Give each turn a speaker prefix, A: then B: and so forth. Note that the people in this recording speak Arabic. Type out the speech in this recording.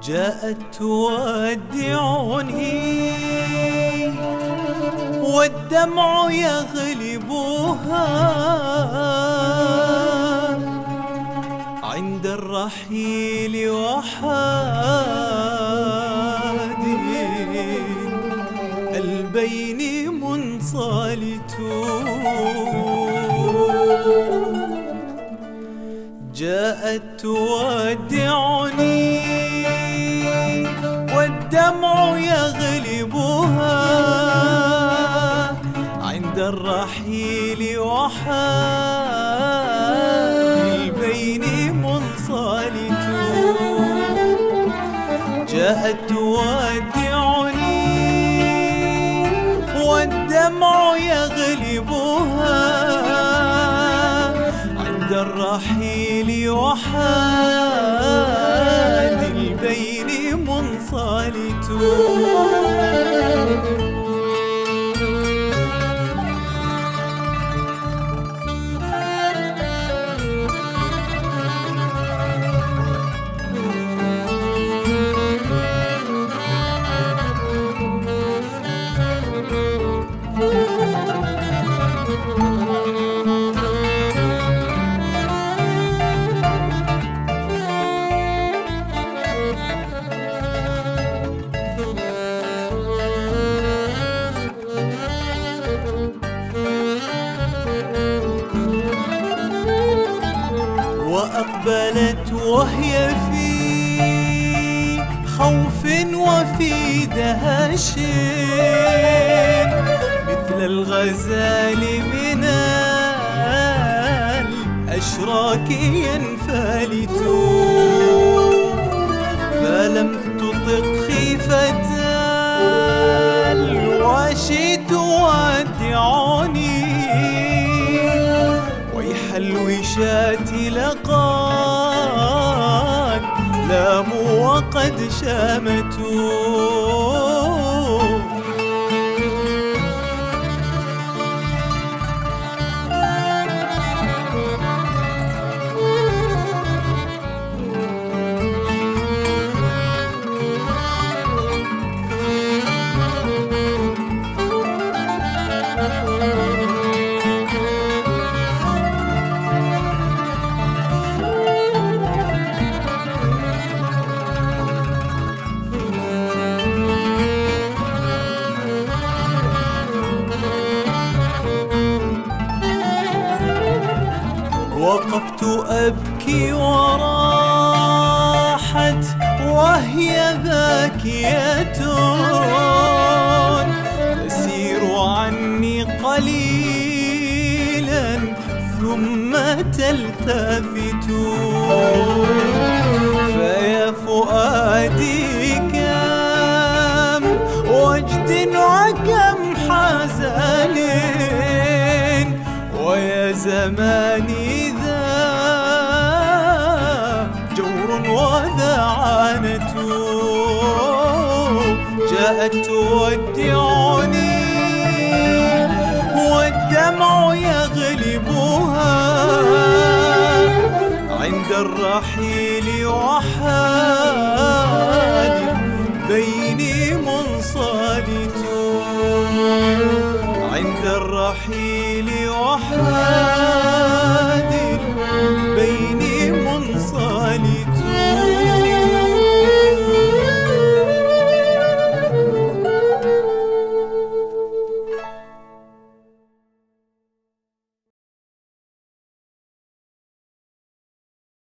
A: جاءت تودعني والدمع يغلبها عند الرحيل وحادي البين منصلت. جاءت تودعني والدمع يغلبها عند الرحيل وحال البين منصلت. جاءت تودعني والدمع يغلبها عند الرحيل وحال البين منصلت. وأقبلت وهي في خوف وفي دهش مثل الغزال من الأشراك ينفلت. فلم تطق خيفة الواشي تودعني ويح الوشاة لقد لاموا وقد شامتوا. وقفت أبكي وراحت وهي باكية تسير عني قليلا ثم تلتفت. فيا فؤادي كم وجد وكم حزن ويا زماني جور وذا عانة. جاءت تودعني والدمع يغلبها عند الرحيل وحال بيني منصلت. عند الرحيل وحال